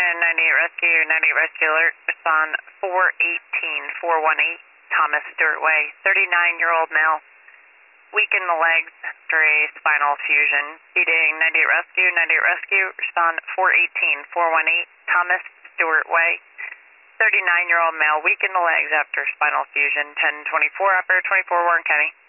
98 Rescue, 98 Rescue Alert, respond 418-418 Thomas Stewart Way, 39-year-old male, weak in the legs after a spinal fusion. Speeding 98 Rescue, 98 Rescue, respond 418-418 Thomas Stewart Way, 39-year-old male, weak in the legs after spinal fusion, 1024 upper, 24 Warren County.